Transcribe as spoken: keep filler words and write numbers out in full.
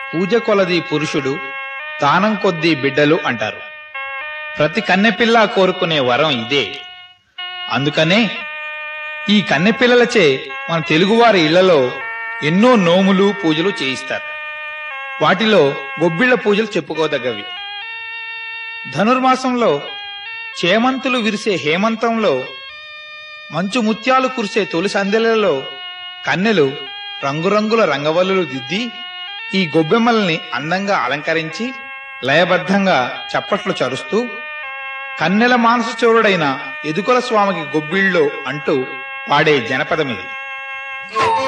పూజ కొలది పురుషుడు, దానం కొద్దీ బిడ్డలు అంటారు. ప్రతి కన్నెపిల్ల కోరుకునే వరం ఇదే. అందుకనే ఈ కన్నెపిల్లలచే మన తెలుగువారి ఇళ్లలో ఎన్నో నోములు పూజలు చేయిస్తారు. వాటిలో గొబ్బిళ్ల పూజలు చెప్పుకోదగ్గవి. ధనుర్మాసంలో చేమంతులు విరిసే హేమంతంలో, మంచు ముత్యాలు కురిసే తొలి సందెలలో కన్నెలు రంగురంగుల రంగవల్లులు దిద్ది ఈ గొబ్బెమ్మల్ని అందంగా అలంకరించి లయబద్ధంగా చప్పట్లు చరుస్తూ కన్నెల మానస చోరుడైన ఎదుకుల స్వామికి గొబ్బిళ్ళో అంటూ పాడే జనపదమిది.